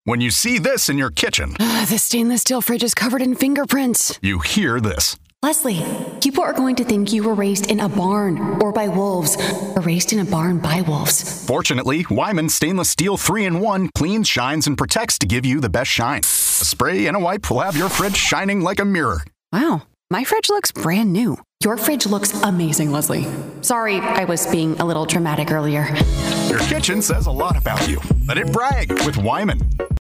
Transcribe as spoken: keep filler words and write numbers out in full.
When you see this in your kitchen, The stainless steel fridge is covered in fingerprints. you hear this. Leslie, people are going to think you were raised in a barn or by wolves, or raised in a barn by wolves. Fortunately, Wyman Stainless Steel three in one cleans, shines, and protects to give you the best shine. A spray and a wipe will have your fridge shining like a mirror. Wow, my fridge looks brand new. Your fridge looks amazing, Leslie. Sorry, I was being a little dramatic earlier. Your kitchen says a lot about you. Let it brag with Wyman.